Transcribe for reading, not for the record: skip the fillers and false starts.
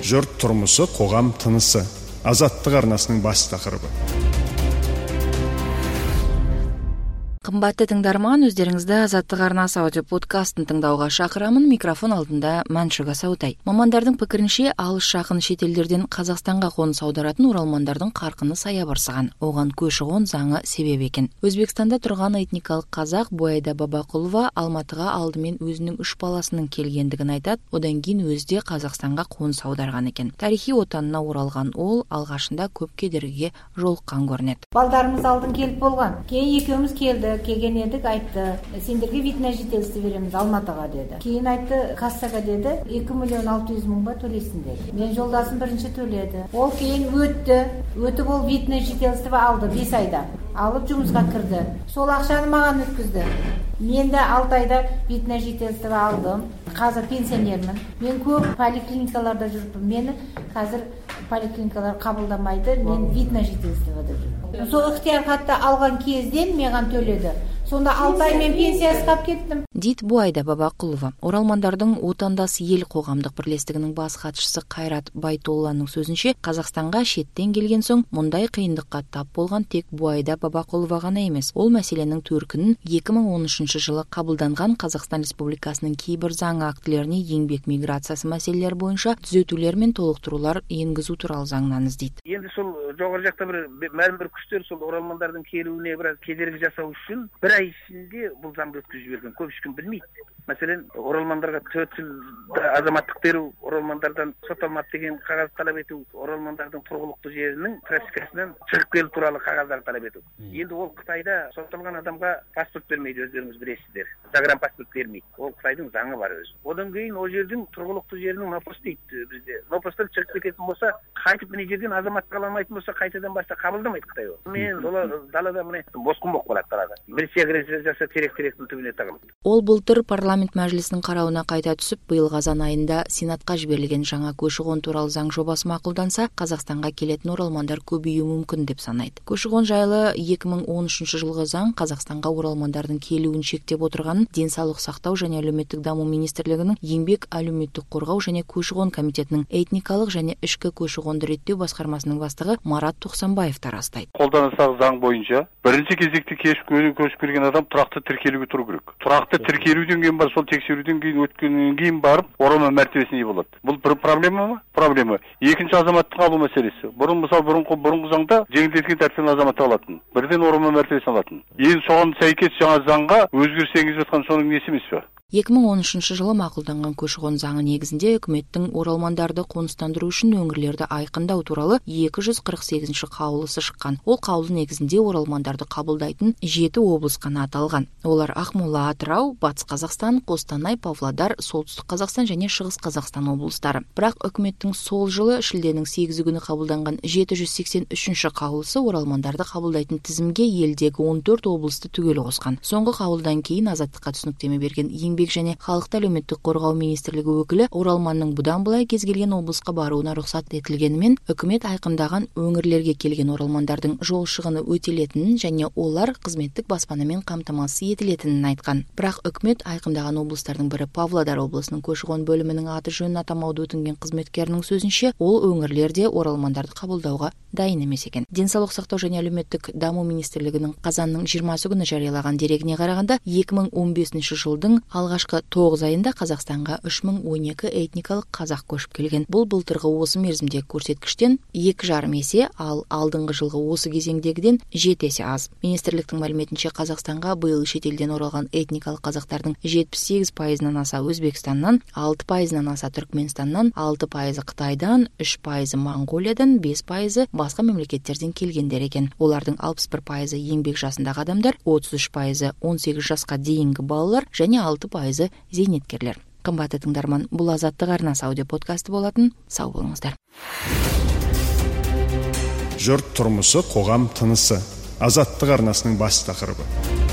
Жұрт тұрмысы, қоғам тынысы. Азаттық арнасының бас тақырыбы. Қымбатты тыңдарман, өздеріңізді Азаттық арнасы аудио подкастын тыңдауға шақырамын. Микрофон алдында Мәншүк Асаутай. Мамандардың пікірінше, алыс жақын шетелдерден Қазақстанға қоныс аударатын оралмандардың қарқыны саябырсыған. Оған көші-қон заңы себеп екен. Өзбекстанда тұрған этникалық қазақ Буайда Бабақұлова Алматыға алдымен өзінің 3 баласының келгендігін айтады, одан кейін өзі Қазақстанға қоныс аударған екен. Тарихи отанына оралған ол алғашында көп кедергіге жолыққан көрінеді. Балдарымыз алдын келіп болған. Кейін екеуміз келген едік, айтты, сендерге вид на жительство береміз Алматыға деді. Кейін айтты, кассаға деді, 2.600.000 ба төлейсің деді. Мен жолдасым бірінші төледі. Ол кейін өтіп ол вид на жительство алды 5 айда. Алып жұмысқа кірді. Сол ақшаны маған өткізді. Мен де 6 айда вид на жительство алдым. Қазір пенсионермін. Мен көп поликлиникаларда жүріппін. Мені қазір поликлиникалар қабылдамайды. Мен вид на жительствода жүрмін. Сол ықтияр хатты алған кезден маған төледі. Сонда 6 ай мен пенсиясына кеттім. Дейді Буайда Бабақұлова. Оралмандардың отандас ел қоғамдық бірлестігінің бас хатшысы Қайрат Байтолланың сөзінше, Қазақстанға шеттен келген соң мұндай қиындыққа тап болған тек Буайда Бабақұлова ғана емес. Ол мәселенің төркінін 2013 жылы қабылданған Қазақстан Республикасының кейбір заң актілеріне еңбек миграциясы мәселелері бойынша түзетулер мен толықтырулар енгізу туралы заңнан іздейді. Енді сол жоғары жақта бір күштер сол оралмандардың келуіне біраз кедергі жасау үшін бір ай ішінде бұл заңды өткізіп жіберген. Көп ешкім білмейді. Мәселен, оралмандарға 4 жыл азаматтық беру, оралмандардан сотталмады деген қағаз талап ету, оралмандардың тұрғылықты жерінің практикасынан шығып келу туралы қағаздар талап ету. Енді ол Қытайда сотталған адамға паспорт бермейді, өздеріңіз білесіздер. Загранпаспорт бермейді. Ол Қытайдың заңы бар өзі. Одан кейін ол жердің тұрғылықты жерінің нопос дейді бізде. Нопостан шығып кететін болса, қайтып міне жерден азаматтық ала алмайтын болса, қайтадан баста қабылдамайды Қытай ол. Мен далада міне босқын болып қалады далада. Милиция агрессия жасаса терек-теректің түбіне тығылады. Ол былтыр парламент мәжілісінің қарауына қайта түсіп, биыл қазан айында Сенатқа жіберілген жаңа көші-қон туралы заң жобасы мақұлданса, Қазақстанға келетін оралмандар көбеюі мүмкін деп санайды. Көші-қон жайлы 2013 жылғы заң Қазақстанға оралмандардың келуін шектеп отырғанын Денсаулық сақтау және әлеуметтік даму министрлігінің еңбек әлеуметтік қорғау және көші-қон комитетінің этникалық және ішкі көші-қонды реттеу басқармасының бастығы Марат Тоқсанбаев растайды. Қолданыстағы заң бойынша бірінші кезекте көшіп келген адам тұрақты тіркелуге тұру керек. Тұрақты тіркелуден кейін бар, сол тексеруден кейін өткеннен кейін барып, оралман мәртебесіне ие болады. Бұл бір проблема ма? Проблема. Екінші азаматтық алу мәселесі. Бұрынғы заңда жеңілдетілген тәртіппен азаматтық алатын. Бірден оралман мәртебесін алатын. Енді соған сәйкес жаңа заңға өзгеріс енгізіп жатқан соның несі емес пе? 2013 жылы мақұлданған көші-қон заңы негізінде үкіметтің оралмандарды қоныстандыру үшін өңірлерді айқындау туралы 248-ші қаулысы шыққан. Ол қаулы негізінде оралмандарды қабылдайтын 7 облыс қана аталған. Олар Ақмола, Атырау, Батыс Қазақстан, Қостанай, Павлодар, Солтүстік Қазақстан және Шығыс Қазақстан облыстары. Бірақ үкіметтің сол жылы шілденің 8 күні қабылданған 783-ші қаулысы оралмандарды қабылдайтын тізімге елдегі 14 облысты түгел қосқан. Соңғы қаулыдан кейін Азаттыққа түсініктеме берген еңбек және халықты әлеуметтік қорғау министрлігі өкілі оралманның бұдан былай кез келген облысқа баруына рұқсат етілгенімен, үкімет айқындаған өңірлерге келген оралмандардың жол шығыны өтелетінін және олар қызметтік баспанамен қамтамасыз етілетінін айтқан. Бірақ үкімет айқындаған облыстардың бірі Павлодар облысының көші-қон бөлімінің аты жөнін атамауды өтінген қызметкерінің сөзінше, ол өңірлерде оралмандарды қабылдауға дайын емес екен. Денсаулық сақтау және әлеуметтік даму министрлігінің қазанның 20 күні жариялаған дерегіне қарағанда, 2015 жылдың алғашқы 9 айында Қазақстанға 3012 этникалық қазақ көшіп келген. Бұл былтырғы осы мерзімдегі көрсеткіштен 2,5 есе, ал алдыңғы жылғы осы кезеңдегіден 7 есе аз. Министрліктің мәліметінше Қазақстанға биыл шетелден оралған этникалық қазақтардың 78%-нан аса Өзбекстаннан, 6%-нан аса Түркменстаннан, 6% Қытайдан, 3% Моңғолиядан, 5% басқа мемлекеттерден келгендер екен. Олардың 61% еңбек жасындағы адамдар, 33% 18 жасқа дейінгі балалар және 6% зейнеткерлер. Қымбатты тыңдарман, бұл Азаттық арнасы аудио подкасты болатын. Сау болыңыздар. Жұрт тұрмысы, қоғам тынысы. Азаттық арнасының бас тақырыбы.